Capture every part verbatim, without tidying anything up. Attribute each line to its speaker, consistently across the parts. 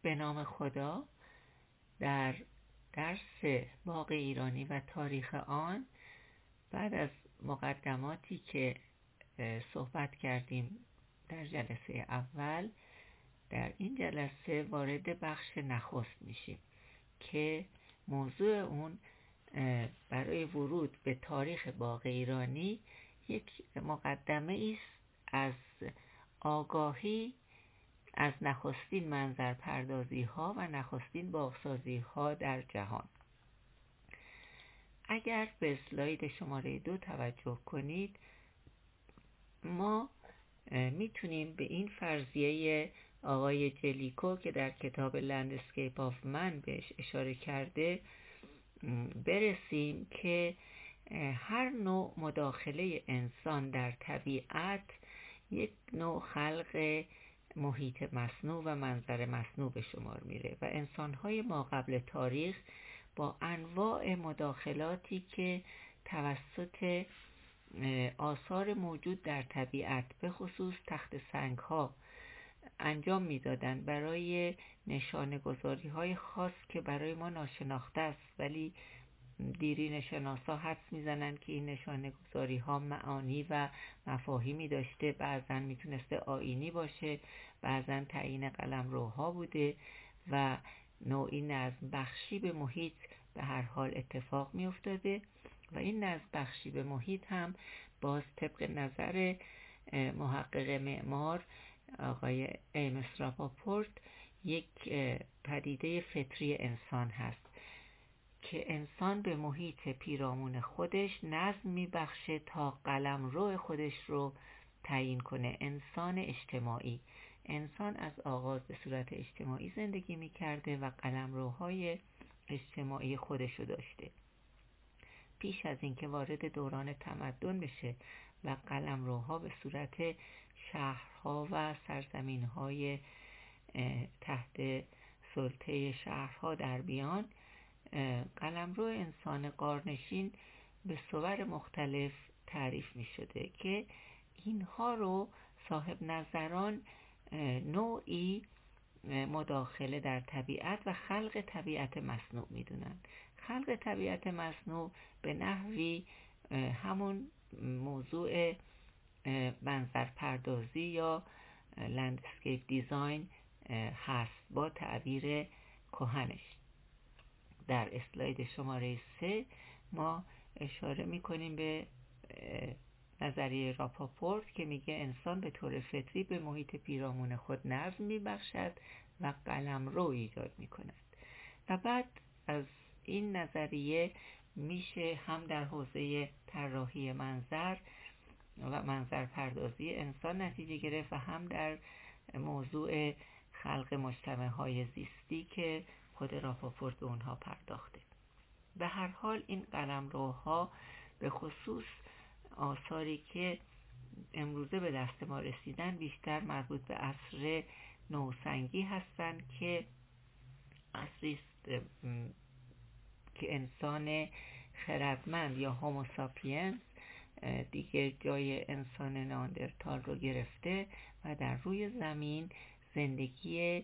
Speaker 1: به نام خدا. در درس باغ ایرانی و تاریخ آن، بعد از مقدماتی که صحبت کردیم در جلسه اول، در این جلسه وارد بخش نخست میشیم که موضوع اون برای ورود به تاریخ باغ ایرانی یک مقدمه است از آگاهی از نخستین منظرپردازی ها و نخستین باغسازی ها در جهان. اگر به اسلاید شماره دو توجه کنید، ما میتونیم به این فرضیه آقای جلیکو که در کتاب لندسکیپ آف من بهش اشاره کرده برسیم که هر نوع مداخله انسان در طبیعت یک نوع خلق محیط مصنوع و منظر مصنوع به شمار میره و انسانهای ما قبل تاریخ با انواع مداخلاتی که توسط آثار موجود در طبیعت به خصوص تخت سنگ ها انجام میدادند برای نشانه گذاری های خاص که برای ما ناشناخته است، ولی دیرین شناسا حدس میزنند که این نشانه گذاری ها معانی و مفاهیمی داشته، بعضا میتونسته آیینی باشه، بعضا تعیین قلمروها بوده و نوعی نظم بخشی به محیط به هر حال اتفاق میافتاده و این نظم بخشی به محیط هم باز طبق نظر محقق معمار آقای ایمس راپاپورت یک پدیده فطری انسان هست که انسان به محیط پیرامون خودش نظم میبخشه تا قلمرو خودش رو تعیین کنه. انسان اجتماعی، انسان از آغاز به صورت اجتماعی زندگی میکرده و قلمروهای اجتماعی خودش رو داشته. پیش از اینکه وارد دوران تمدن بشه و قلمروها به صورت شهرها و سرزمینهای تحت سلطه شهرها در بیان، قلمرو انسان غارنشین به صور مختلف تعریف می شده که اینها رو صاحب نظران نوعی مداخله در طبیعت و خلق طبیعت مصنوع می دونن. خلق طبیعت مصنوع به نحوی همون موضوع منظرپردازی یا لندسکیپ دیزاین هست با تعبیر کهنش. در اسلاید شماره سه ما اشاره میکنیم به نظریه راپاپورت که میگه انسان به طور فطری به محیط پیرامون خود نظم میبخشد و قلمرو ایجاد میکند و بعد از این نظریه میشه هم در حوزه طراحی منظر و منظرپردازی انسان نتیجه گرفت و هم در موضوع خلق مجتمع‌های زیستی که خود راپاپورت به اونها پرداخته. به هر حال این قلمروها به خصوص آثاری که امروزه به دست ما رسیدن بیشتر مربوط به عصر نوسنگی هستند که عصری است که انسان خردمند یا هوموساپینس دیگه جای انسان ناندرتال رو گرفته و در روی زمین زندگی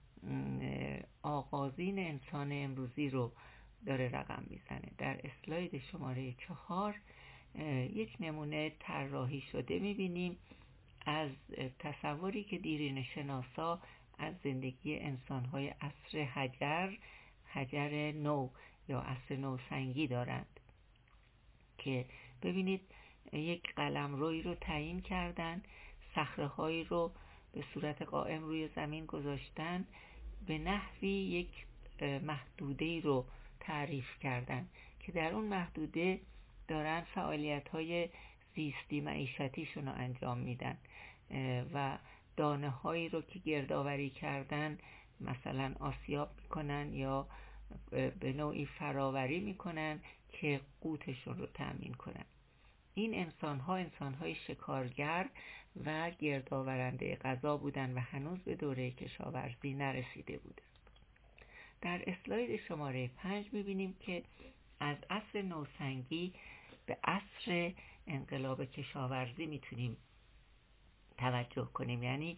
Speaker 1: آغازین انسان امروزی رو داره رقم میزنه. در اسلاید شماره چهار یک نمونه طراحی شده میبینیم از تصوری که دیرین شناسا از زندگی انسان‌های عصر حجر حجر نو یا عصر نوسنگی دارند که ببینید یک قلمرویی رو تعیین کردن، صخره‌هایی رو به صورت قائم روی زمین گذاشتن، به نحوی یک محدوده‌ای رو تعریف کردن که در اون محدوده دارن فعالیت‌های زیستی معیشتیشون رو انجام میدن و دانه هایی رو که گردآوری کردن مثلا آسیاب میکنن یا به نوعی فراوری میکنن که قوتشون رو تأمین کنن. این انسان ها انسان های شکارگر و گردآورنده غذا بودن و هنوز به دوره کشاورزی نرسیده بودن. در اسلاید شماره پنج میبینیم که از عصر نوسنگی به عصر انقلاب کشاورزی میتونیم توجه کنیم، یعنی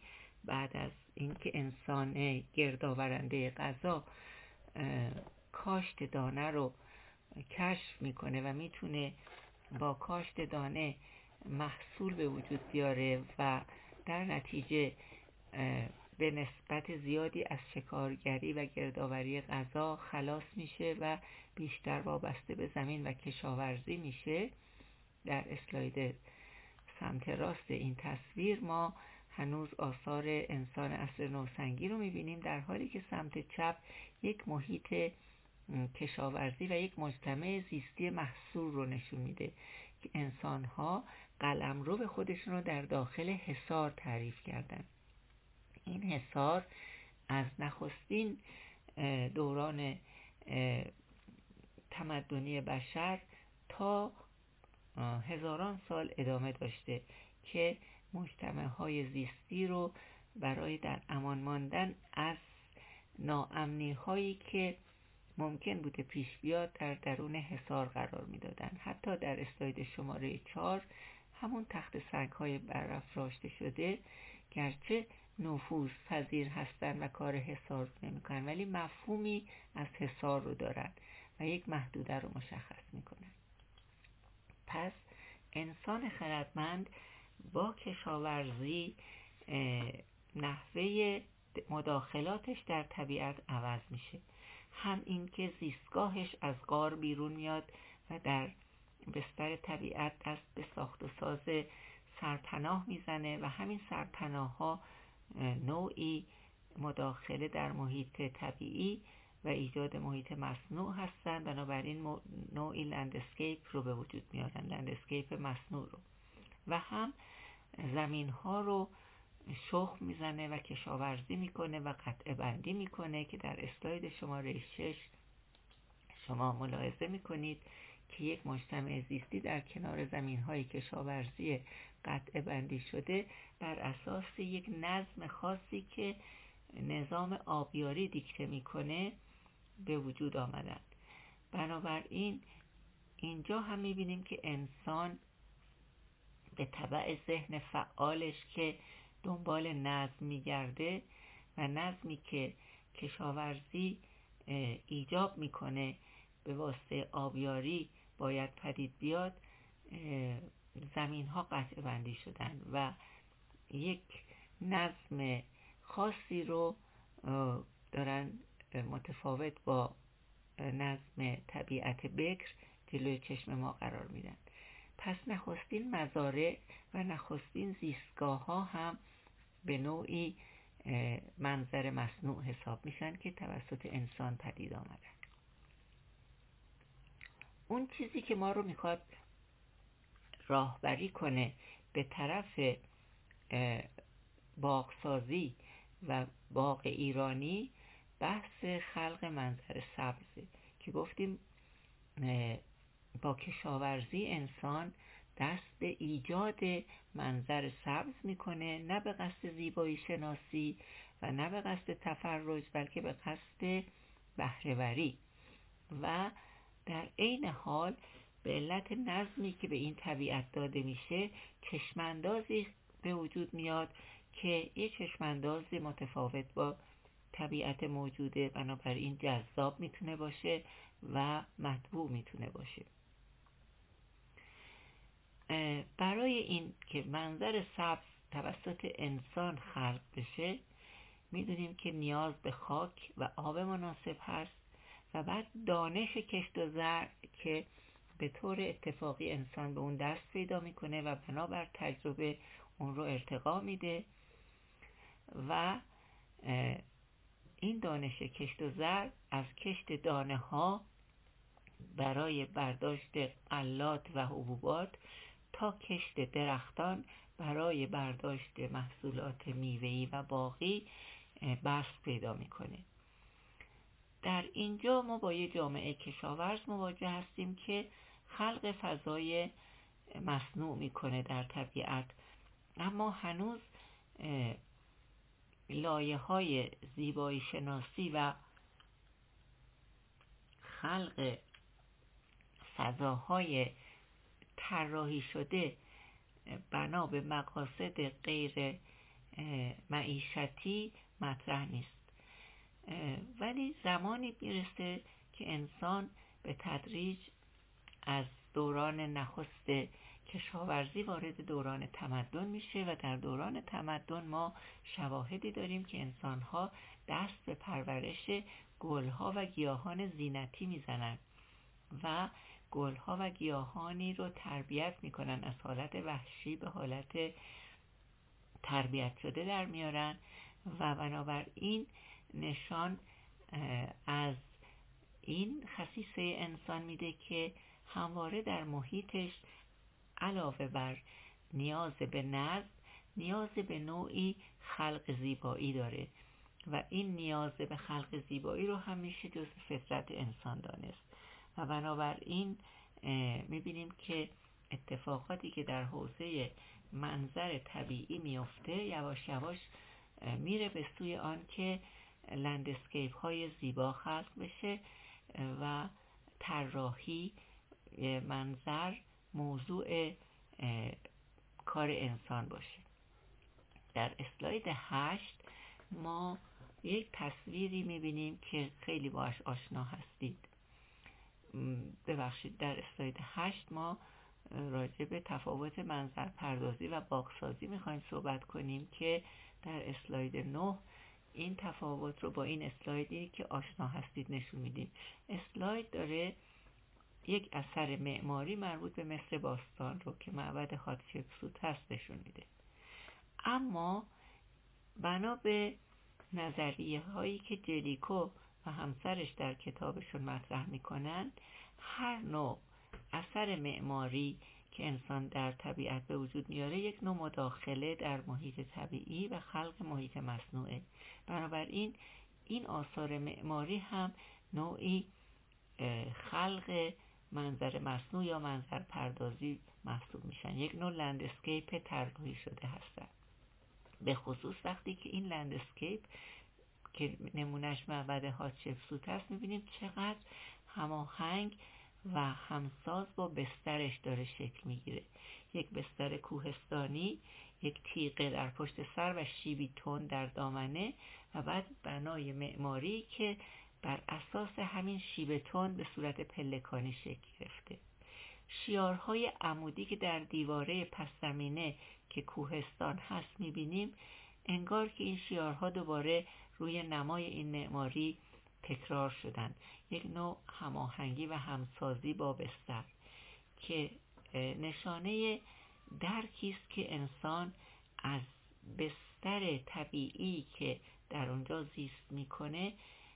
Speaker 1: بعد از اینکه انسان گردآورنده غذا کاشت دانه رو کشف میکنه و میتونه با کاشت دانه محصول به وجود بیاره و در نتیجه به نسبت زیادی از شکارگری و گردآوری غذا خلاص میشه و بیشتر وابسته به زمین و کشاورزی میشه، در اسلاید سمت راست این تصویر ما هنوز آثار انسان عصر نوسنگی رو میبینیم، در حالی که سمت چپ یک محیط کشاورزی و یک مجتمع زیستی محصول رو نشون میده که انسان‌ها قلمرو به خودشون رو در داخل حصار تعریف کردن. این حصار از نخستین دوران تمدنی بشر تا هزاران سال ادامه داشته که مجتمع‌های زیستی رو برای در امان ماندن از ناامنی‌هایی که ممکن بوده پیش بیاد در درون حصار قرار میدادن. حتی در اسلاید شماره چهار همون تخت سنگ‌های برافراشته شده گرچه نفوذ پذیر هستن و کار حصار رو نمی‌کنن، ولی مفهومی از حصار رو دارن و یک محدوده رو مشخص میکنن. پس انسان خردمند با کشاورزی نحوه مداخلاتش در طبیعت عوض میشه. هم این که زیستگاهش از غار بیرون میاد و در بستر طبیعت دست به ساخت و ساز سرپناه میزنه و همین سرپناه ها نوعی مداخله در محیط طبیعی و ایجاد محیط مصنوع هستن، بنابراین نوعی لندسکیپ رو به وجود میارن، لندسکیپ مصنوع رو، و هم زمین ها رو شخم میزنه و کشاورزی میکنه و قطعه بندی میکنه که در اسلاید شماره شش شما ملاحظه میکنید که یک مجتمع زیستی در کنار زمین های کشاورزی قطعه بندی شده بر اساس یک نظم خاصی که نظام آبیاری دیکته میکنه به وجود آمدن. بنابراین اینجا هم میبینیم که انسان به تبع ذهن فعالش که دنبال نظم میگرده و نظمی که کشاورزی ایجاب میکنه به واسطه آبیاری باید پدید بیاد، زمین ها قطعه بندی شدن و یک نظم خاصی رو دارن متفاوت با نظم طبیعت بکر جلوی چشم ما قرار میدن. پس نخستین مزارع و نخستین زیستگاه ها هم به نوعی منظر مصنوع حساب میشن که توسط انسان پدید آمدن. اون چیزی که ما رو میخواد راهبری کنه به طرف باغسازی و باغ ایرانی بحث خلق منظر سبزه که گفتیم با کشاورزی انسان دست به ایجاد منظر سبز میکنه، نه به قصد زیبایی شناسی و نه به قصد تفرج، بلکه به قصد بهره‌وری و در عین حال به علت نظمی که به این طبیعت داده میشه چشماندازی به وجود میاد که یه چشمانداز متفاوت با طبیعت موجوده، بنابراین جذاب میتونه باشه و مطبوع میتونه باشه. برای این که منظر سبز توسط انسان خلق بشه میدونیم که نیاز به خاک و آب مناسب هست و بعد دانش کشت و زرع که به طور اتفاقی انسان به اون دست پیدا میکنه و بنابر تجربه اون رو ارتقا میده و این دانش کشت و زرع از کشت دانه ها برای برداشت غلات و حبوبات تا کشت درختان برای برداشت محصولات میوه‌ای و باغی بسط پیدا میکنه. در اینجا ما با یه جامعه کشاورز مواجه هستیم که خلق فضای مصنوع میکنه در طبیعت، اما هنوز لایه های زیبایی شناسی و خلق فضاهای طراحی شده بنا به مقاصد غیر معیشتی مطرح نیست. ولی زمانی میرسه که انسان به تدریج از دوران نخست کشاورزی وارد دوران تمدن میشه و در دوران تمدن ما شواهدی داریم که انسانها دست به پرورش گلها و گیاهان زینتی میزنن و گلها و گیاهانی رو تربیت میکنن، از حالت وحشی به حالت تربیت شده در میارن و بنابراین نشان از این خصیصه انسان میده که همواره در محیطش علاوه بر نیاز به نظم، نیاز به نوعی خلق زیبایی داره و این نیاز به خلق زیبایی رو هم میشه جز فطرت انسان دانست و بنابراین میبینیم که اتفاقاتی که در حوزه منظر طبیعی میفته یواش یواش میره به سوی آن که لندسکیپ های زیبا خلق بشه و طراحی منظر موضوع کار انسان باشه. در اسلاید هشت ما یک تصویری میبینیم که خیلی باش آشنا هستید. ببخشید، در اسلاید هشت ما راجع به تفاوت منظر پردازی و باغسازی میخوایم صحبت کنیم که در اسلاید نه این تفاوت رو با این اسلایدی که آشنا هستید نشون میدیم. اسلاید داره یک اثر معماری مربوط به مصر باستان رو که معبد هاتشپسوت هست نشون میده. اما بنا به نظریه هایی که جلیکو و همسرش در کتابشون مطرح میکنن، هر نوع اثر معماری که انسان در طبیعت به وجود میاره یک نوع مداخله در محیط طبیعی و خلق محیط مصنوعه. بنابراین این آثار معماری هم نوعی خلق منظر مصنوع یا منظر پردازی محسوب میشن، یک نوع لندسکیپ طراحی شده هستن. به خصوص وقتی که این لندسکیپ که نمونهش معبد هاتشپسوت هست میبینیم چقدر هماهنگ و همساز با بسترش داره شکل میگیره. یک بستر کوهستانی، یک تیغه در پشت سر و شیبی تند در دامنه و بعد بنای معماری که بر اساس همین شیب تند به صورت پلکانی شکل گرفته. شیارهای عمودی که در دیواره پس زمینه که کوهستان هست میبینیم، انگار که این شیارها دوباره روی نمای این معماری تکرار شدن. یک نوع هماهنگی و همسازی با بستر که نشانه درکی است که انسان از بستر طبیعی که در اونجا زیست میکنه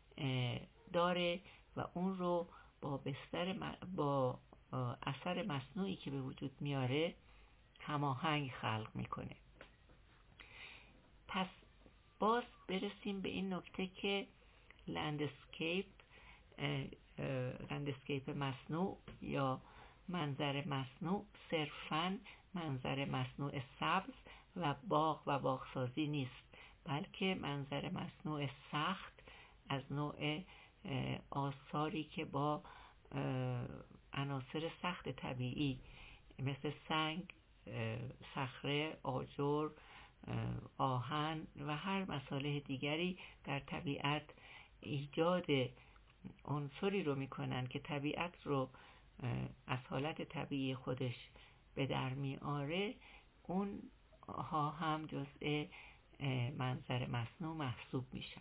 Speaker 1: داره و اون رو با بستر با اثر مصنوعی که به وجود میاره هماهنگ خلق میکنه. پس باز برسیم به این نکته که لندسکیپ لندسکیپ مصنوع یا منظر مصنوع صرفاً منظر مصنوع سبز و باغ و باغسازی نیست، بلکه منظر مصنوع سخت از نوع آثاری که با عناصر سخت طبیعی مثل سنگ، صخره، آجر، آهن و هر مصالح دیگری در طبیعت ایجاد عنصری رو میکنن که طبیعت رو از حالت طبیعی خودش به در میاره. اون ها هم جزء منظر مصنوع محسوب میشن.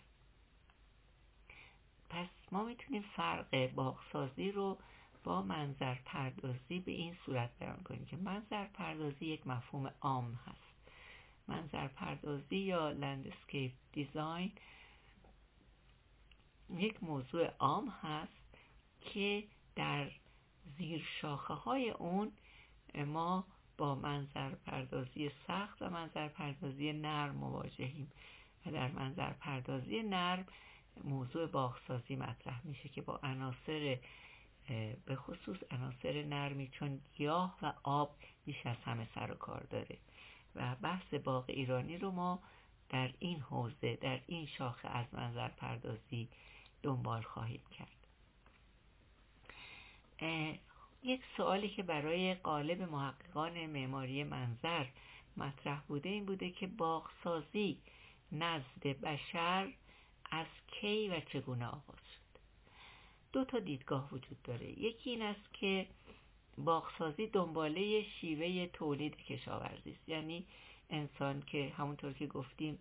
Speaker 1: پس ما میتونیم فرق باغسازی رو با منظر پردازی به این صورت بیان کنیم که منظر پردازی یک مفهوم عام هست. منظر پردازی یا لندسکیپ دیزاین یک موضوع عام هست که در زیر شاخه های اون ما با منظر پردازی سخت و منظر پردازی نرم مواجهیم و در منظر پردازی نرم موضوع باغسازی مطرح میشه که با عناصر به خصوص عناصر نرمی چون گیاه و آب بیش از همه سر و کار داره و بحث باغ ایرانی رو ما در این حوزه در این شاخه از منظر پردازی دنبال خواهیم کرد. یک سوالی که برای غالب محققان معماری منظر مطرح بوده این بوده که باغسازی نزد بشر از کی و چگونه آغاز شد. دو تا دیدگاه وجود داره. یکی این است که باغسازی دنباله شیوه تولید کشاورزی است، یعنی انسان که همونطور که گفتیم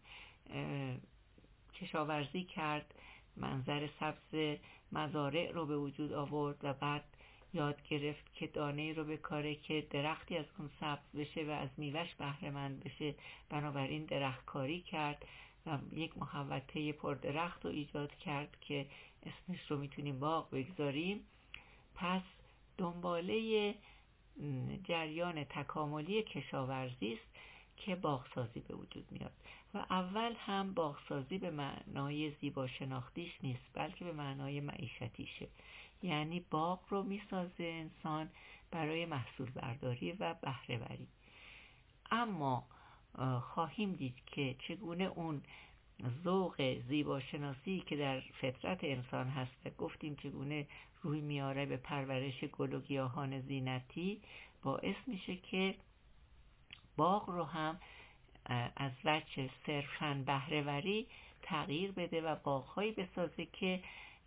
Speaker 1: کشاورزی کرد، منظر سبز مزارع رو به وجود آورد و بعد یاد گرفت که دانه رو بکاره که درختی از اون سبز بشه و از میوهش بهره مند بشه. بنابراین درختکاری کرد و یک محوطه پردرخت رو ایجاد کرد که اسمش رو میتونیم باغ بگذاریم. پس دنباله جریان تکاملی کشاورزی است که باغسازی به وجود میاد و اول هم باغسازی به معنای زیبا شناختیش نیست، بلکه به معنای معیشتیشه. یعنی باغ رو میسازه انسان برای محصول برداری و بهره وری. اما خواهیم دید که چگونه اون ذوق زیبا شناسی که در فطرت انسان هست و گفتیم چگونه روی میاره به پرورش گل و گیاهان زینتی، باعث میشه که باغ رو هم از وجه صرفاً بهره وری تغییر بده و باغ‌هایی بسازه که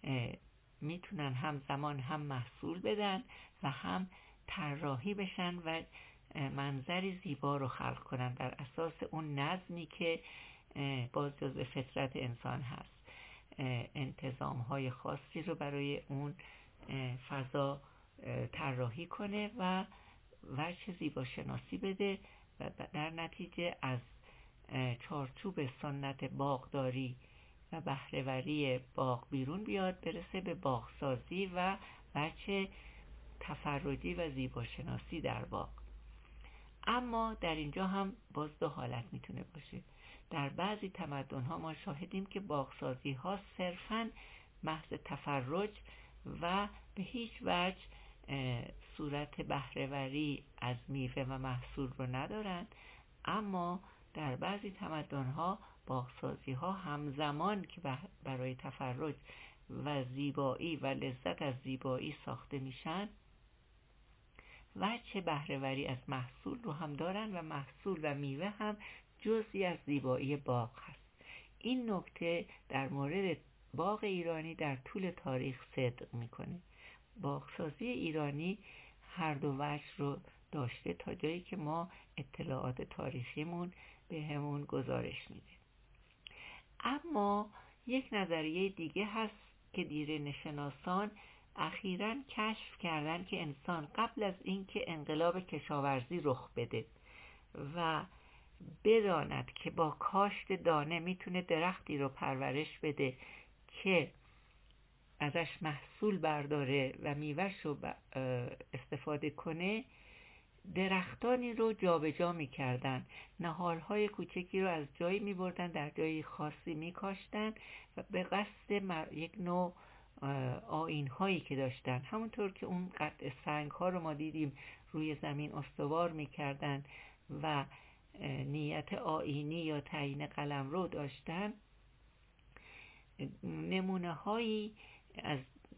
Speaker 1: میتونن همزمان هم محصول بدن و هم طراحی بشن و منظری زیبا رو خلق کنن بر اساس اون نظمی که باز جزء فطرت انسان هست. انتظام‌های خاصی رو برای اون فضا طراحی کنه و وجه زیبا شناسی بده و در نتیجه از چارچوب سنت باغداری و بهره‌وری باغ بیرون بیاد، برسه به باغسازی و وجه تفرجی و زیبا شناسی در باغ. اما در اینجا هم باز دو حالت میتونه باشه. در بعضی تمدن‌ها ما شاهدیم که باغسازی‌ها صرفاً محض تفرج و به هیچ وجه صورت بهره‌وری از میوه و محصول رو ندارن. اما در بعضی تمدن‌ها باغسازی‌ها همزمان که برای تفرج و زیبایی و لذت از زیبایی ساخته میشن، وجه بهره‌وری از محصول رو هم دارن و محصول و میوه هم جزئی از زیبایی باغ هست. این نکته در مورد باغ ایرانی در طول تاریخ صدق میکنه. باغسازی ایرانی هر دو وجه رو داشته تا جایی که ما اطلاعات تاریخیمون به همون گزارش میده. اما یک نظریه دیگه هست که دیرینه‌شناسان اخیراً کشف کردن که انسان قبل از اینکه انقلاب کشاورزی رخ بده و بداند که با کاشت دانه میتونه درختی رو پرورش بده که ازش محصول برداره و میوهش رو استفاده کنه، درختانی رو جابجا میکردن، نهالهای کوچکی رو از جایی میبردن در جایی خاصی میکاشتن و به قصد یک نوع آیین‌هایی که داشتن، همونطور که اون قطع سنگ‌ها رو ما دیدیم روی زمین استوار میکردن و نیت آیینی یا تعیین قلمرو داشتن، نمونه هایی از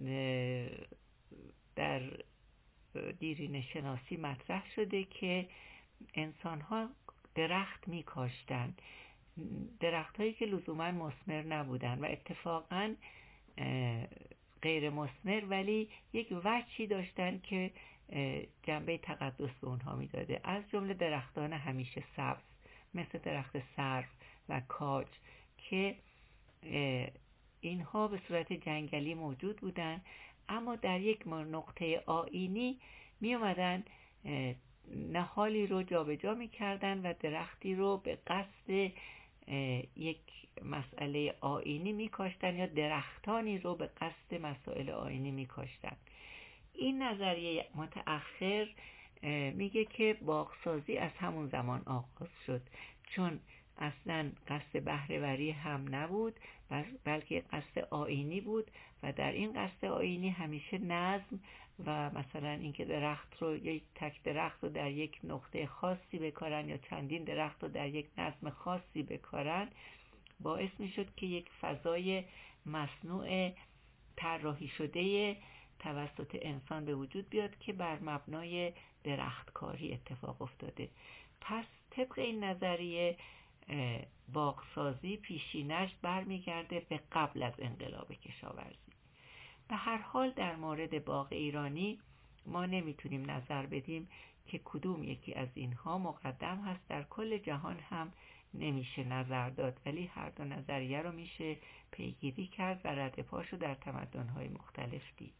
Speaker 1: در دیرینه‌شناسی مطرح شده که انسان ها درخت می کاشتن، درخت هایی که لزوما مثمر نبودن و اتفاقا غیر مثمر ولی یک وجهی داشتن که جنبه تقدس به اونها می داده، از جمله درختان همیشه سبز مثل درخت سرو و کاج که اینها به صورت جنگلی موجود بودن، اما در یک نقطه آیینی می اومدن نهالی رو جابجا می کردن و درختی رو به قصد یک مسئله آیینی می کاشتن یا درختانی رو به قصد مسائل آیینی می کاشتن. این نظریه متأخر میگه که باغسازی از همون زمان آغاز شد، چون اصلا قصد بهره‌وری هم نبود بلکه قصد آیینی بود و در این قصد آیینی همیشه نظم و مثلا اینکه درخت رو یک تک درخت رو در یک نقطه خاصی بکارن یا چندین درخت رو در یک نظم خاصی بکارن باعث میشد که یک فضای مصنوع طراحی شده توسط انسان به وجود بیاد که بر مبنای درختکاری اتفاق افتاده. پس طبق این نظریه باغسازی پیشینش برمیگرده به قبل از انقلاب کشاورزی. به هر حال در مورد باغ ایرانی ما نمیتونیم نظر بدیم که کدوم یکی از اینها مقدم هست. در کل جهان هم نمیشه نظر داد، ولی هر دو نظریه رو میشه پیگیری کرد و رد پاشو در تمدن‌های مختلف دید.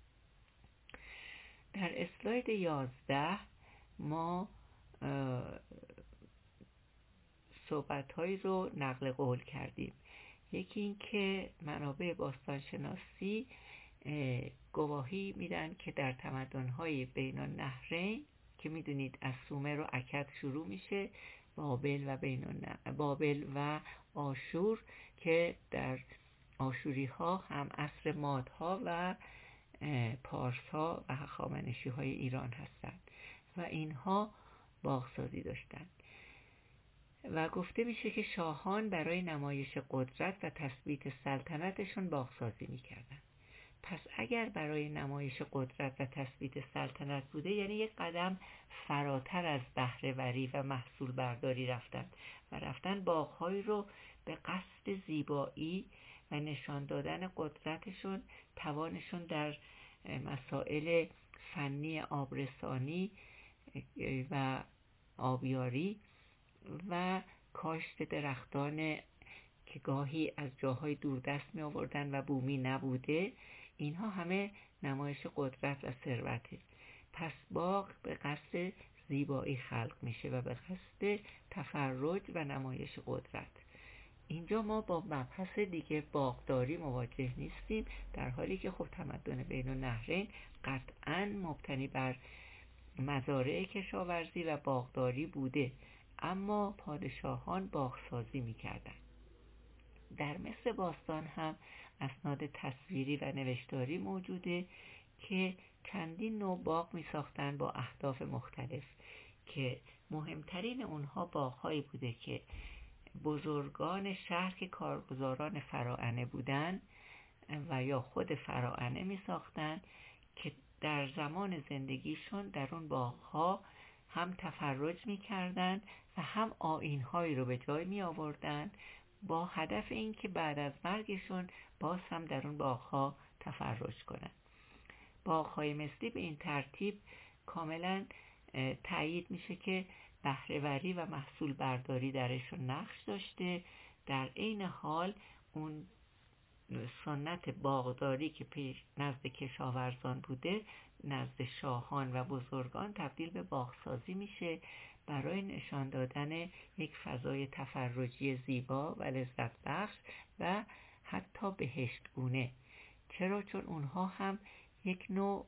Speaker 1: در اسلاید یازده ما صحبت‌هایی رو نقل قول کردیم. یکی این که منابع باستانشناسی گواهی میدن که در تمدن‌های بین النهرین که میدونید از سومر و اکد شروع میشه، بابل و بین بابل و آشور که در آشوری ها هم عصر مادها و پارس ها و هخامنشی های ایران هستند و اینها باغسازی داشتند و گفته میشه که شاهان برای نمایش قدرت و تثبیت سلطنتشون باغسازی میکردن. پس اگر برای نمایش قدرت و تثبیت سلطنت بوده، یعنی یک قدم فراتر از بهره‌وری و محصول برداری رفتن و رفتن باغ‌هایی رو به قصد زیبایی و نشان دادن قدرتشون، توانشون در مسائل فنی آبرسانی و آبیاری و کاشت درختان که گاهی از جاهای دوردست می آوردن و بومی نبوده، اینها همه نمایش قدرت و ثروته. پس باغ به قصد زیبایی خلق میشه و به قصد تفرج و نمایش قدرت. اینجا ما با مبحث دیگه باغداری مواجه نیستیم، در حالی که خب تمدن بین النهرین قطعاً مبتنی بر مزارع کشاورزی و باغداری بوده، اما پادشاهان باغسازی میکردن. در مصر باستان هم اسناد تصویری و نوشتاری موجوده که چندین نوع باغ می ساختن با اهداف مختلف که مهمترین اونها باغ‌هایی بوده که بزرگان شهر که کارگزاران فراعنه بودن و یا خود فراعنه می ساختن که در زمان زندگیشون در اون باغ‌ها هم تفرج می کردن و هم آیین‌هایی رو به جای می آوردن با هدف این که بعد از مرگشون باز هم در اون باغ‌ها تفرج کنن. باغ‌های مصری به این ترتیب کاملا تأیید میشه که بهره‌وری و محصول برداری درشون نقش داشته. در عین حال اون سنت باغداری که پیش نزد کشاورزان بوده نزد شاهان و بزرگان تبدیل به باغسازی میشه برای نشان دادن یک فضای تفرجی زیبا و لذت بخش و حتی بهشتگونه. چرا؟ چون اونها هم یک نوع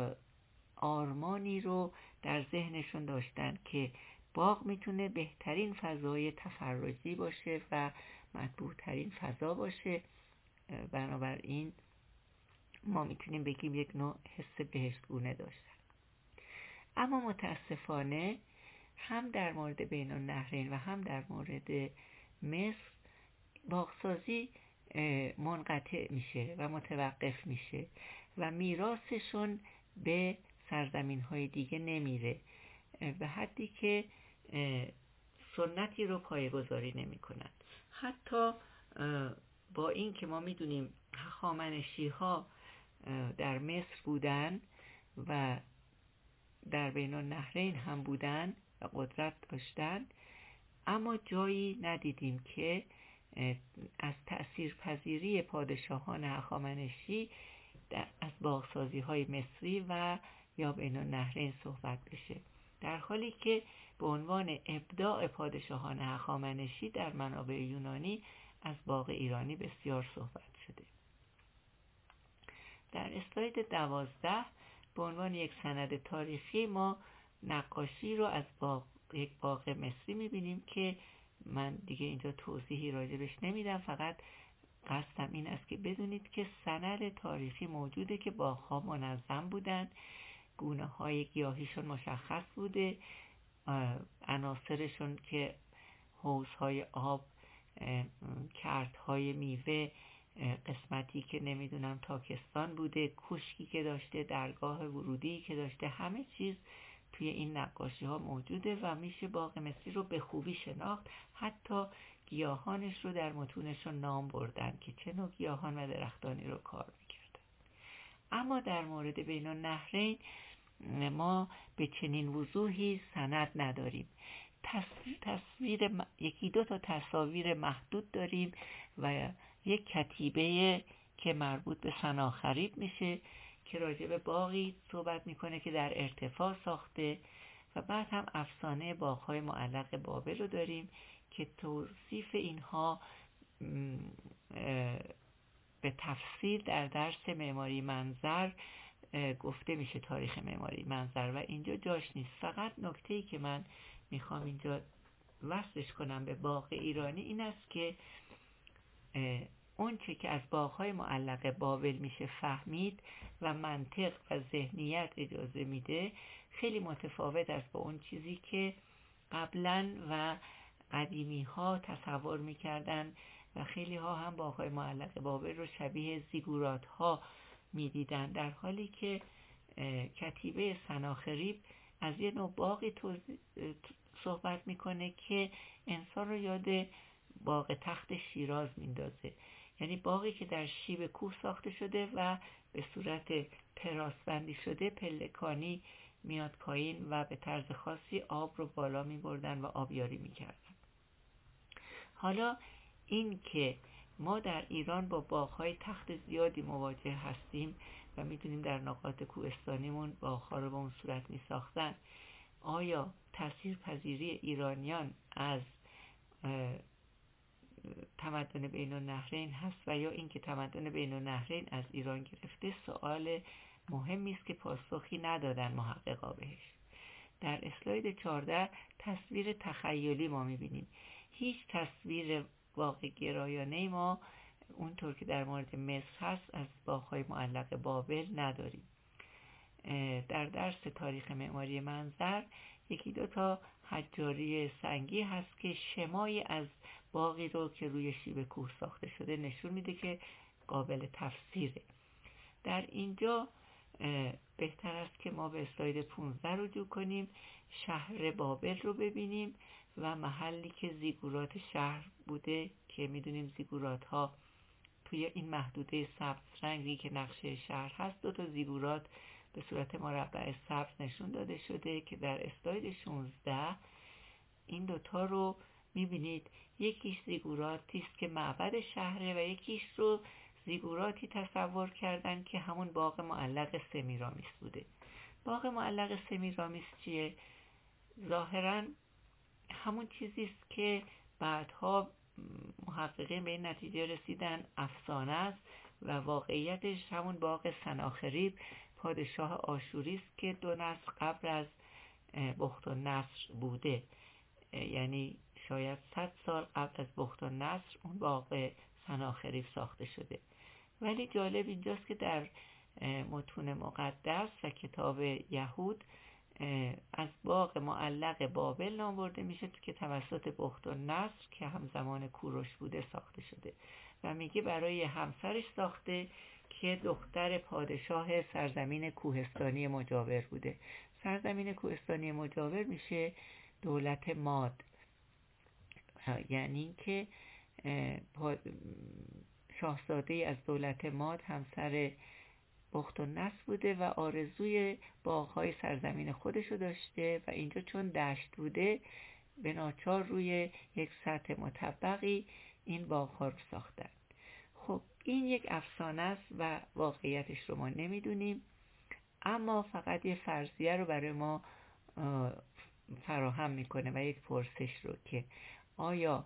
Speaker 1: آرمانی رو در ذهنشون داشتن که باغ میتونه بهترین فضای تفرجی باشه و مطبوع‌ترین فضا باشه. بنابراین ما میتونیم بگیم یک نوع حس بهشتگونه داشتن. اما متاسفانه هم در مورد بین النهرین و هم در مورد مصر باغسازی منقطع میشه و متوقف میشه و میراثشون به سرزمین های دیگه نمیره، به حدی که سنتی رو پایه‌گذاری نمیکنن. حتی با این که ما میدونیم هخامنشی ها در مصر بودن و در بین النهرین هم بودن و قدرت داشتن، اما جایی ندیدیم که از تأثیرپذیری پادشاهان هخامنشی از باغسازی های مصری و یا بین النهرین صحبت بشه، در حالی که به عنوان ابداع پادشاهان هخامنشی در منابع یونانی از باغ ایرانی بسیار صحبت شده. در اسلاید دوازده به عنوان یک سند تاریخی ما نقاشی رو از باغ یک باغ مصری میبینیم که من دیگه اینجا توضیحی راجبش نمیدم، فقط قصدم این است که بدونید که سند تاریخی موجوده که باغ‌ها منظم بودن، گونه های گیاهیشون مشخص بوده، عناصرشون که حوض‌های آب، کردهای میوه، قسمتی که نمیدونم تاکستان بوده، کوشکی که داشته، درگاه ورودی که داشته، همه چیز توی این نقاشی ها موجوده و میشه باغ مصری رو به خوبی شناخت. حتی گیاهانش رو در متونشون نام بردن که چه نوع گیاهان و درختانی رو کار میکردن. اما در مورد بین النهرین ما به چنین وضوحی سند نداریم. تصویر, تصویر یکی دو تا تصاویر محدود داریم و یک کتیبه که مربوط به سناخریب میشه که راجع به باغی صحبت میکنه که در ارتفاع ساخته و بعد هم افسانه باغ‌های معلق بابل رو داریم که توصیف اینها به تفصیل در درس معماری منظر گفته میشه، تاریخ معماری منظر، و اینجا جاش نیست. فقط نکته‌ای که من میخوام اینجا وصلش کنم به باغ ایرانی این است که اون چه که از باغ‌های معلق بابل میشه فهمید و منطق و ذهنیت اجازه میده خیلی متفاوت است با اون چیزی که قبلا و قدیمی ها تصور میکردن و خیلی ها هم باغ‌های معلق بابل رو شبیه زیگورات ها میدیدن، در حالی که کتیبه سناخریب از یه نوع باغی صحبت میکنه که انسان رو یاد باغ تخت شیراز میندازه، یعنی باغی که در شیب کوه ساخته شده و به صورت تراسبندی شده، پلکانی میاد پایین و به طرز خاصی آب رو بالا میبردن و آبیاری میکردن. حالا این که ما در ایران با باغ‌های تخت زیادی مواجه هستیم و میدونیم در نقاط کوهستانیمون باغ‌ها رو به اون صورت میساختن، آیا تاثیرپذیری ایرانیان از تمدن بین النهرین هست و یا اینکه تمدن بین النهرین از ایران گرفته؟ سوال مهمی است که پاسخی ندادن محققا بهش. در اسلاید چهارده تصویر تخیلی ما میبینیم. هیچ تصویر واقع گرایانه ما اونطور که در مورد مصر هست از باغ‌های معلق بابل نداریم. در درس تاریخ معماری منظر یکی دو تا حجاری سنگی هست که شمایی از باغی رو که روی شیب کوه ساخته شده نشون میده که قابل تفسیره. در اینجا بهتر است که ما به اسلاید پانزده رجوع کنیم، شهر بابل رو ببینیم و محلی که زیگورات شهر بوده که میدونیم زیگورات ها توی این محدوده سبز رنگی که نقشه شهر هست دو تا زیگورات به صورت مربع سبز نشون داده شده که در اسلاید شانزده این دوتا رو میبینید. یکیش زیگوراتی است که معبد شهره و یکیش رو زیگوراتی تصور کردن که همون باغ معلق سمیرامیس بوده. باغ معلق سمیرامیس چیه؟ ظاهراً همون چیزی است که بعدها محققین به این نتیجه رسیدن افسانه است و واقعیتش همون باغ سناخریب پادشاه آشوری است که دو نسل قبل از بختالنصر بوده، یعنی شاید صد سال قبل از بختالنصر اون باغ سناخریب ساخته شده. ولی جالب اینجاست که در متون مقدس و کتاب یهود از باغ معلق بابل نام برده میشه که توسط بختالنصر که همزمان کوروش بوده ساخته شده و میگه برای همسرش ساخته که دختر پادشاه سرزمین کوهستانی مجاور بوده. سرزمین کوهستانی مجاور میشه دولت ماد، یعنی که شاهزاده از دولت ماد همسر بختالنصر بوده و آرزوی باغ‌های سرزمین خودشو داشته و اینجا چون دشت بوده به ناچار روی یک سطح مطبقی این باغ‌ها رو ساختن. خب این یک افسانه است و واقعیتش رو ما نمیدونیم، اما فقط یه فرضیه رو برای ما فراهم میکنه و یک پرسش رو که آیا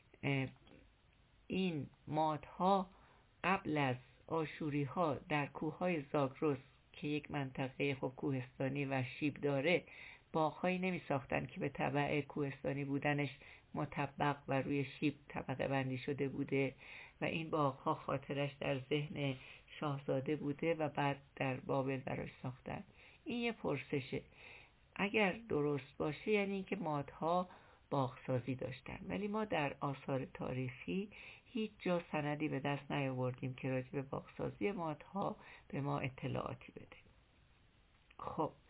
Speaker 1: این مادها قبل از آشوری ها در کوههای زاگرس که یک منطقه خب کوهستانی و شیب داره باغ‌هایی نمی ساختن که به تبع کوهستانی بودنش مطبق و روی شیب طبقه بندی شده بوده و این باغ‌ها خاطرش در ذهن شاهزاده بوده و بعد در بابل براش ساختن؟ این یه پرسشه. اگر درست باشه یعنی اینکه مادها باغسازی داشتن، ولی ما در آثار تاریخی هیچ جا سندی به دست نیاوردیم که راجع به باغسازی مادها به ما اطلاعاتی بده. خب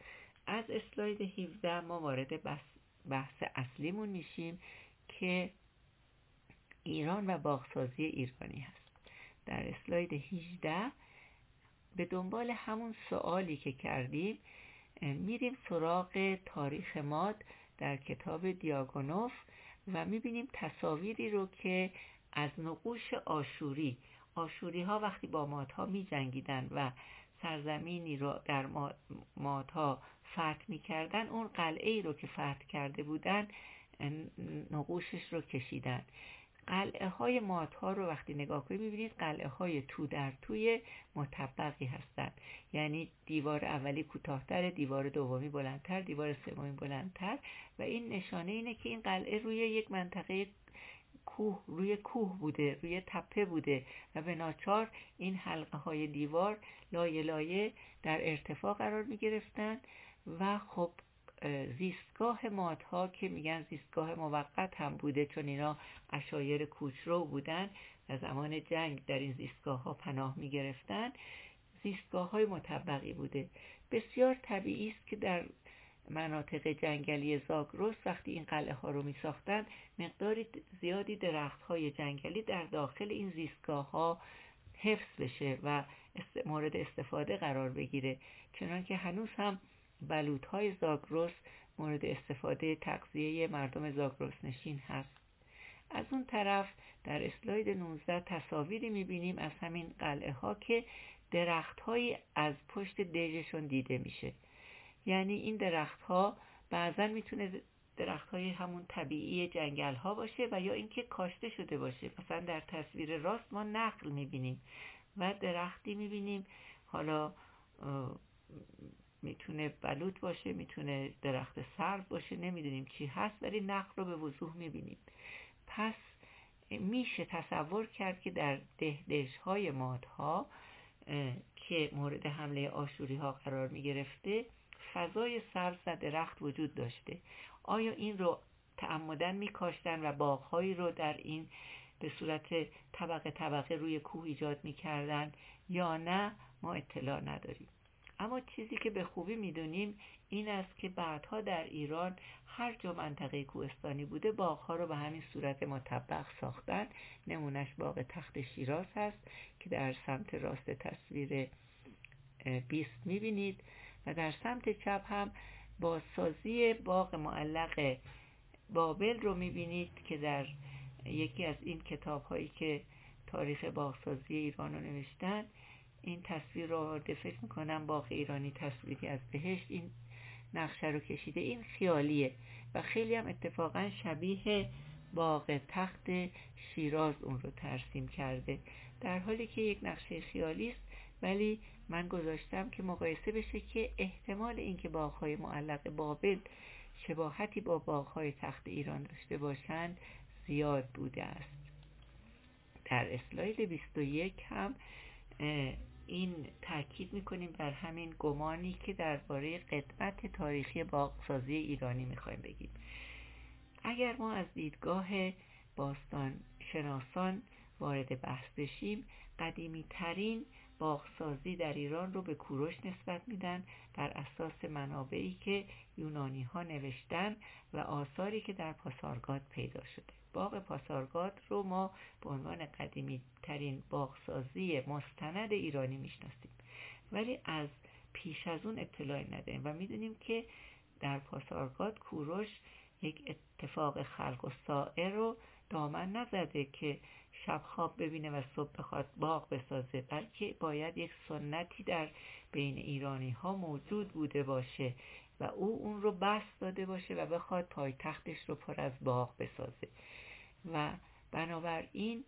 Speaker 1: از اسلاید هفده ما وارد بحث, بحث اصلیمون میشیم که ایران و باغسازی ایرانی هست. در اسلاید هجده به دنبال همون سوالی که کردیم میریم سراغ تاریخ ماد در کتاب دیاگونوف و میبینیم تصاویری رو که از نقوش آشوری آشوری ها وقتی با مادها می جنگیدن و سرزمینی رو در مادها فتح می کردن، اون قلعه ای رو که فتح کرده بودن نقوشش رو کشیدن. قلعه های مادها رو وقتی نگاه کنید میبینید قلعه های تو در توی مطبقی هستن، یعنی دیوار اولی کوتاه‌تر، دیوار دومی بلندتر، دیوار سومی بلندتر و این نشانه اینه که این قلعه روی یک منطقه کوه روی کوه بوده، روی تپه بوده و به ناچار این حلقه های دیوار لایه لایه در ارتفاع قرار می گرفتن و خب زیستگاه مادها که میگن زیستگاه موقت هم بوده چون اینا عشایر کوچرو بودن و زمان جنگ در این زیستگاه ها پناه می گرفتن، زیستگاه های مطبقی بوده. بسیار طبیعی است که در مناطق جنگلی زاگرس وقتی این قلعه ها رو می ساختن مقدار زیادی درخت های جنگلی در داخل این زیستگاه ها حفظ بشه و است مورد استفاده قرار بگیره، چنانکه هنوز هم بلوط های زاگرس مورد استفاده تغذیه مردم زاگرس نشین هست. از اون طرف در اسلاید نوزده تصاویری می بینیم از همین قلعه ها که درخت های از پشت دژشون دیده میشه، یعنی این درخت ها بعضا میتونه درخت های همون طبیعی جنگل ها باشه و یا اینکه کاشته شده باشه. مثلا در تصویر راست ما نخل میبینیم و درختی میبینیم، حالا میتونه بلوط باشه، میتونه درخت سرو باشه، نمیدونیم چی هست، ولی نخل رو به وضوح میبینیم. پس میشه تصور کرد که در دهدش های مادها که مورد حمله آشوری ها قرار میگرفته فضای سبز و درخت وجود داشته. آیا این رو تعمدن میکاشتن و باغهایی رو در این به صورت طبقه طبقه روی کوه ایجاد میکردن یا نه؟ ما اطلاع نداریم. اما چیزی که به خوبی میدونیم این است که بعدها در ایران هر جا منطقه کوهستانی بوده باغها رو به همین صورت مطبق ساختن. نمونش باغ تخت شیراز هست که در سمت راست تصویر بیست میبینید و در سمت چپ هم بازسازی باغ معلق بابل رو میبینید که در یکی از این کتاب هایی که تاریخ باغسازی ایران رو نوشتن این تصویر رو فکر میکنم باغ ایرانی تصویری از بهشت این نقشه رو کشیده. این خیالیه و خیلی هم اتفاقا شبیه باغ تخت شیراز اون رو ترسیم کرده، در حالی که یک نقشه خیالی است، ولی من گذاشتم که مقایسه بشه که احتمال اینکه باغ‌های معلق بابل شباهتی با باغ‌های تخت ایران داشته باشند زیاد بوده است. در اسلاید بیست و یک هم این تاکید میکنیم بر همین گمانی که درباره قدمت تاریخی باغسازی ایرانی میخوایم بگیم. اگر ما از دیدگاه باستان شناسان وارد بحث بشیم، قدیمی ترین باغسازی در ایران رو به کوروش نسبت میدن بر اساس منابعی که یونانی ها نوشتن و آثاری که در پاسارگاد پیدا شده. باغ پاسارگاد رو ما به عنوان قدیمی ترین باغسازی مستند ایرانی میشناسیم، ولی از پیش از اون اطلاعی نداریم و میدونیم که در پاسارگاد کوروش یک اتفاق خلق و سائر رو دامن نزده که شب خواب ببینه و صبح بخواد باغ بسازه، بلکه باید یک سنتی در بین ایرانی ها موجود بوده باشه و او اون رو بسط داده باشه و بخواد پایتختش رو پر از باغ بسازه و بنابراین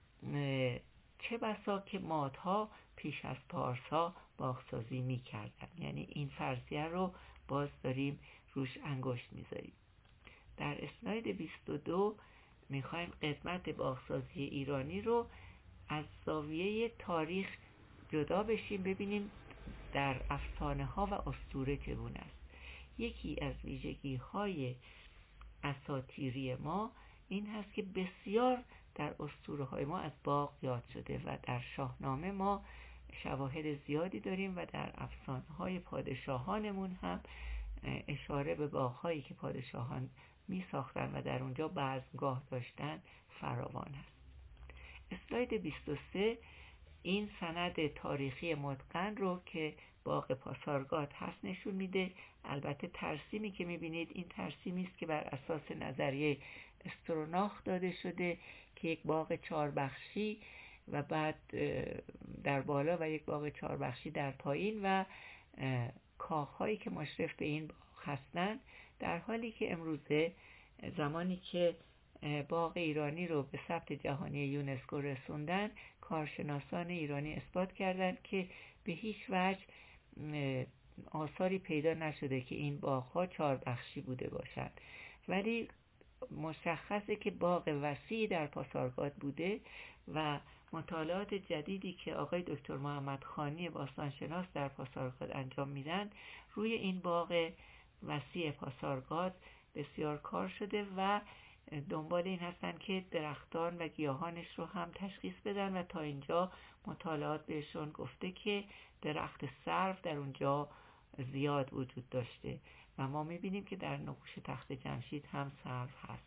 Speaker 1: چه بسا که مادها پیش از پارسا باغسازی می کردن. یعنی این فرضیه رو باز داریم روش انگشت میذاریم. در اسلاید بیست و دو میخوایم قدمت باغسازی ایرانی رو از زاویه تاریخ جدا بشیم، ببینیم در افسانه ها و اسطوره چگونه است. یکی از ویژگی های اساطیری ما این هست که بسیار در اسطوره های ما از باغ یاد شده و در شاهنامه ما شواهد زیادی داریم و در افسانه های پادشاهانمون هم اشاره به باغ‌هایی که پادشاهان می ساختن و در اونجا بزمگاه داشتن فراوان است. اسلاید بیست و سه این سند تاریخی متقن رو که باغ پاسارگاد هست نشون میده. البته ترسیمی که میبینید این ترسیمی است که بر اساس نظریه استروناخ داده شده که یک باغ چهار بخشی و بعد در بالا و یک باغ چهار بخشی در پایین و کاخهایی که مشرف به این باغ هستند، در حالی که امروزه زمانی که باغ ایرانی رو به ثبت جهانی یونسکو رسوندن، کارشناسان ایرانی اثبات کردند که به هیچ وجه آثاری پیدا نشده که این باغ‌ها چهار بخشی بوده باشند، ولی مشخصه که باغ وسیعی در پاسارگاد بوده و مطالعات جدیدی که آقای دکتر محمد خانی باستانشناس در پاسارگاد انجام میدن روی این باغ وسیع پاسارگاد بسیار کار شده و دنبال این هستن که درختان و گیاهانش رو هم تشخیص بدن و تا اینجا مطالعات بهشون گفته که درخت سرو در اونجا زیاد وجود داشته و ما میبینیم که در نقوش تخت جمشید هم سرو هست.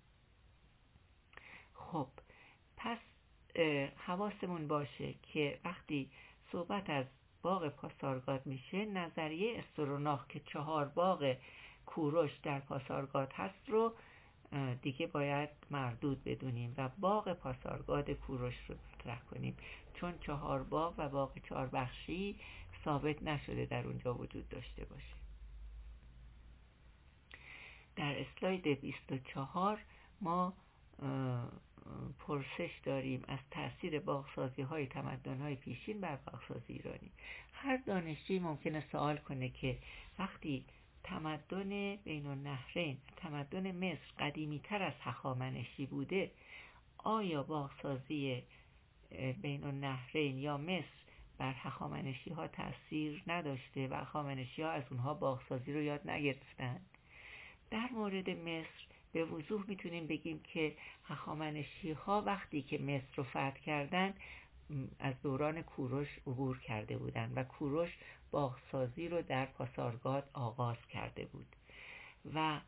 Speaker 1: خب پس حواسمون باشه که وقتی صحبت از باغ پاسارگاد میشه، نظریه استروناخ که چهار باغ کوروش در پاسارگاد هست رو دیگه باید مردود بدونیم و باغ پاسارگاد کوروش رو مطرح کنیم، چون چهار باغ و باغ چهار بخشی ثابت نشده در اونجا وجود داشته باشه. در اسلاید بیست و چهار ما پرسش داریم از تأثیر باغسازی های تمدن های پیشین بر باغسازی ایرانی. هر دانشجوی ممکنه سوال کنه که وقتی تمدن بین النهرین، تمدن مصر قدیمی تر از هخامنشی بوده، آیا باغسازی بین النهرین یا مصر بر هخامنشی ها تأثیر نداشته و هخامنشی ها از اونها باغسازی رو یاد نگرفتن؟ در مورد مصر به وضوح میتونیم بگیم که هخامنشی ها وقتی که مصر رو فتح کردن از دوران کوروش عبور کرده بودند و کوروش باغسازی رو در پاسارگاد آغاز کرده بود. و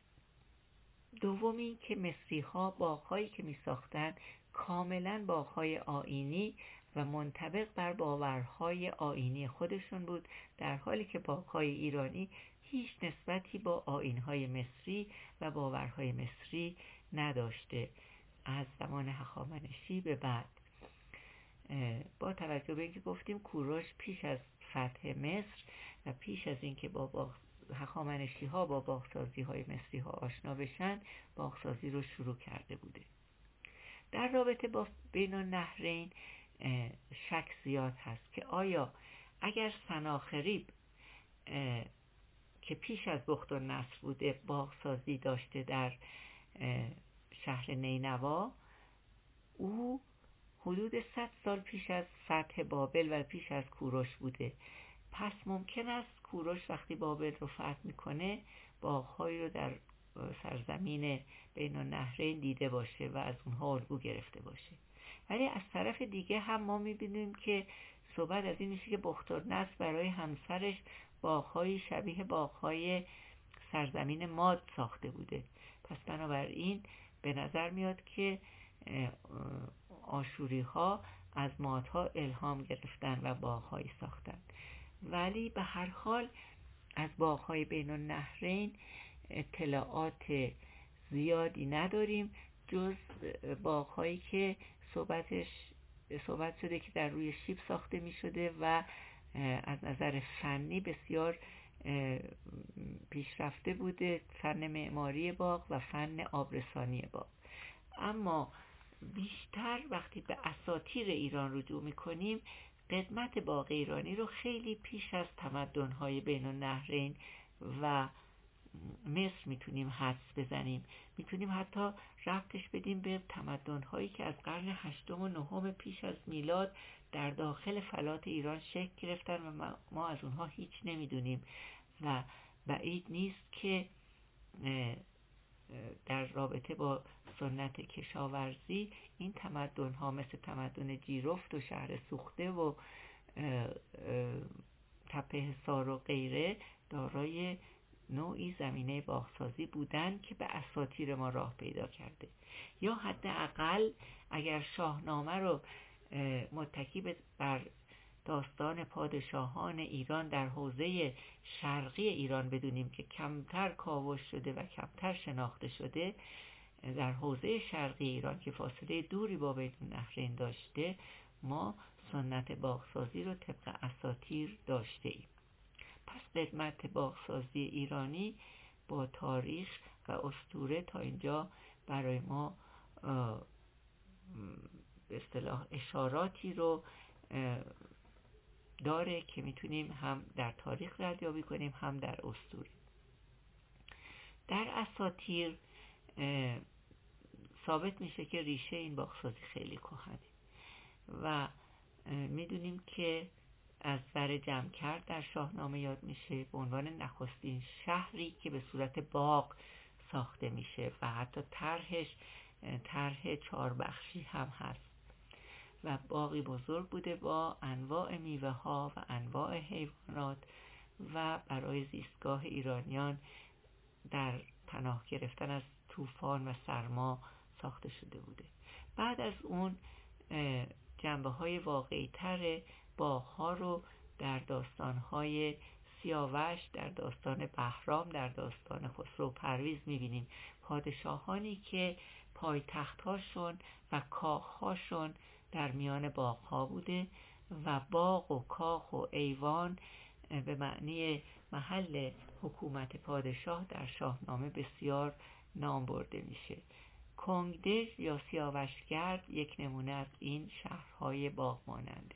Speaker 1: دومی که مصری ها باغهایی که می ساختن کاملا باغهای آیینی و منطبق بر باورهای آیینی خودشون بود، در حالی که باغهای ایرانی هیچ نسبتی با آیینهای مصری و باورهای مصری نداشته از زمان هخامنشی به بعد. با توجه به اینکه گفتیم کوروش پیش از فتح مصر و پیش از اینکه با باغ هخامنشی ها با باغسازی های مصری ها آشنا بشن، باغسازی رو شروع کرده بوده. در رابطه با بین النهرین شک زیاد هست که آیا اگر سناخریب که پیش از بختالنصر بوده باغسازی داشته در شهر نینوا، او حدود صد سال پیش از فتح بابل و پیش از کوروش بوده، پس ممکن است کوروش وقتی بابل رو فتح میکنه باغ‌هایی رو در سرزمین بین النهرین دیده باشه و از اونها الگو گرفته باشه. ولی از طرف دیگه هم ما میبینیم که صحبت از این میشه که بختالنصر برای همسرش باغ‌های شبیه باغ‌های سرزمین ماد ساخته بوده. پس بنابراین به نظر میاد که آشوری ها از مادها الهام گرفتن و باغ‌هایی ساختن. ولی به هر حال از باغ‌های بین النهرین اطلاعات زیادی نداریم جز باغ‌هایی که صحبتش صحبت شده که در روی شیب ساخته می شده و از نظر فنی بسیار پیشرفته بوده، فن معماری باغ و فن آبرسانی باغ. اما بیشتر وقتی به اساطیر ایران رجوع میکنیم، قدمت باغ ایرانی رو خیلی پیش از تمدن‌های بین النهرین و مصر میتونیم حدس بزنیم. میتونیم حتی ربطش بدیم به تمدن‌هایی که از قرن هشتم و نهم پیش از میلاد در داخل فلات ایران شکل گرفتن و ما از اونها هیچ نمیدونیم و بعید نیست که در رابطه با سنت کشاورزی این تمدن ها مثل تمدن جیرفت و شهر سوخته و تپه حصار و غیره دارای نوعی زمینه باغسازی بودن که به اساطیر ما راه پیدا کرده. یا حداقل اگر شاهنامه رو متکی بر داستان پادشاهان ایران در حوزه شرقی ایران بدونیم که کمتر کاوش شده و کمتر شناخته شده، در حوزه شرقی ایران که فاصله دوری با بین النهرین داشته، ما سنت باغسازی رو طبق اساطیر داشته ایم. پس قدمت باغسازی ایرانی با تاریخ و اسطوره تا اینجا برای ما به اصطلاح اشاراتی رو داره که میتونیم هم در تاریخ ردیابی کنیم هم در اسطوره. در اساطیر ثابت میشه که ریشه این باغسازی خیلی کهنه و میدونیم که از زر جمکرد در شاهنامه یاد میشه به عنوان نخستین شهری که به صورت باغ ساخته میشه و حتی طرحش طرح چهار بخشی هم هست و باغی بزرگ بوده با انواع میوه ها و انواع حیوانات و برای زیستگاه ایرانیان در پناه گرفتن از طوفان و سرما ساخته شده بوده. بعد از اون جنبه های واقعی تر باغ ها رو در داستان های سیاوش، در داستان بهرام، در داستان خسرو پرویز میبینیم. پادشاهانی که پایتخت هاشون و کاخ هاشون در میان باغ ها بوده و باغ و کاخ و ایوان به معنی محل حکومت پادشاه در شاهنامه بسیار نام برده میشه. کنگدژ یا سیاوشگرد یک نمونه از این شهرهای باغ ماننده.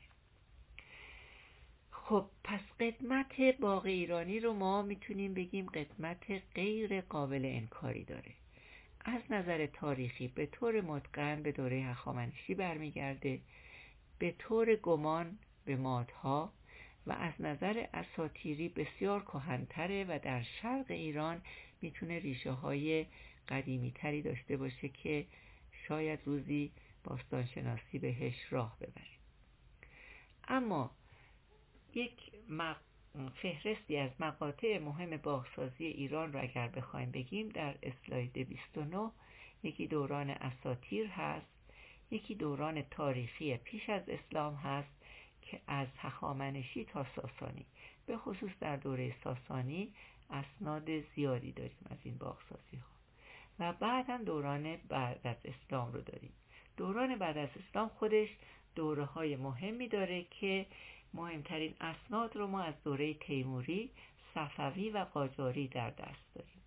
Speaker 1: خب پس قدمت باغ ایرانی رو ما میتونیم بگیم قدمت غیر قابل انکاری داره. از نظر تاریخی به طور متقن به دوره هخامنشی برمیگرده، به طور گمان به مادها و از نظر اساطیری بسیار کهن‌تره و در شرق ایران میتونه ریشه های قدیمی تری داشته باشه که شاید روزی باستانشناسی بهش راه ببره. اما یک فهرستی از مقاطع مهم باغسازی ایران را اگر بخوایم بگیم در اسلاید بیست و نه یکی دوران اساطیر هست، یکی دوران تاریخی پیش از اسلام هست که از هخامنشی تا ساسانی، به خصوص در دوره ساسانی اسناد زیادی داریم از این باغسازی ها و بعداً دوران بعد از اسلام رو داریم. دوران بعد از اسلام خودش دوره های مهمی داره که مهمترین اسناد رو ما از دوره تیموری، صفوی و قاجاری در دست داریم.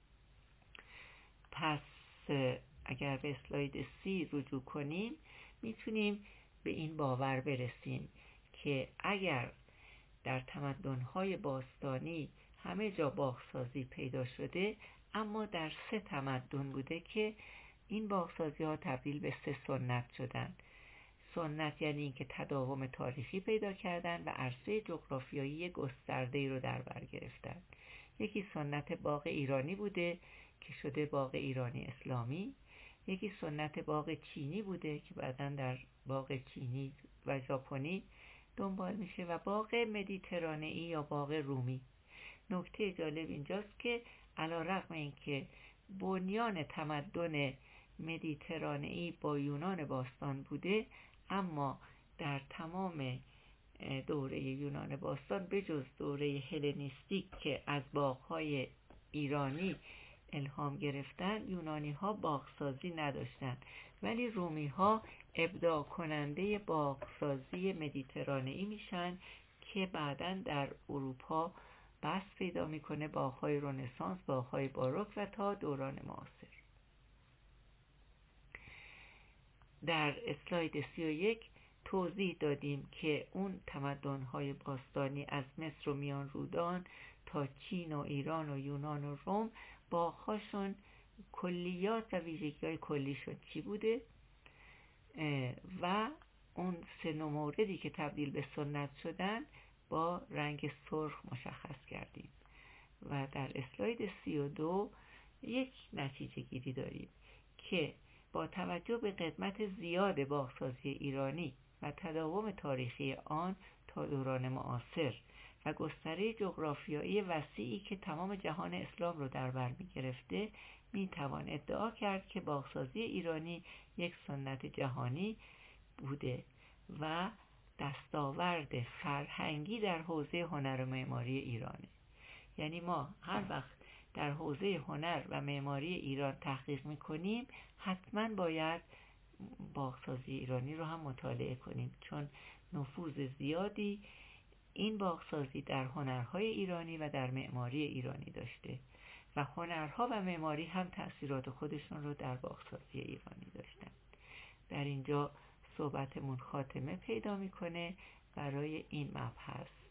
Speaker 1: پس اگر به اسلاید سی رجوع کنیم میتونیم به این باور برسیم که اگر در تمدن‌های باستانی همه جا باغسازی پیدا شده، اما در سه تمدن بوده که این باغسازی‌ها تبدیل به سه سنت شدن. سنت یعنی اینکه تداوم تاریخی پیدا کردن و عرصه جغرافیایی گسترده‌ای رو در بر گرفتن. یکی سنت باغ ایرانی بوده که شده باغ ایرانی اسلامی، یکی سنت باغ چینی بوده که بعداً در باغ چینی و ژاپنی دنبال میشه و باغ مدیترانه‌ای یا باغ رومی. نکته جالب اینجاست که علی‌رغم اینکه بنیان تمدن مدیترانه‌ای با یونان باستان بوده، اما در تمام دوره یونان باستان به جز دوره هلنیستیک که از باغ‌های ایرانی الهام گرفتن، یونانی ها باغسازی نداشتن، ولی رومی ها ابداع کننده باغسازی مدیترانه‌ای میشن که بعداً در اروپا بسط پیدا میکنه، باغ‌های رنسانس، باغ‌های باروک و تا دوران معاصر. در اسلاید سی و یک توضیح دادیم که اون تمدن‌های باستانی از مصر و میان رودان تا چین و ایران و یونان و روم باغ‌هاشون کلیات و ویژگی‌های کلیشون چی بوده و اون سه نوع موردی که تبدیل به سنت شدن با رنگ سرخ مشخص کردیم. و در اسلاید سی و دو یک نتیجه گیری داریم که با توجه به قدمت زیاد باغسازی ایرانی و تداوم تاریخی آن تا دوران معاصر و گستره جغرافیایی وسیعی که تمام جهان اسلام رو در بر می گرفته، می توان ادعا کرد که باغسازی ایرانی یک سنت جهانی بوده و دستاورد فرهنگی در حوزه هنر و معماری ایرانه. یعنی ما هر وقت در حوزه هنر و معماری ایران تحقیق میکنیم حتما باید باغسازی ایرانی رو هم مطالعه کنیم، چون نفوذ زیادی این باغسازی در هنرهای ایرانی و در معماری ایرانی داشته و هنرها و معماری هم تأثیرات خودشون رو در باغسازی ایرانی داشتن. در اینجا صحبتمون خاتمه پیدا میکنه برای این مبحث.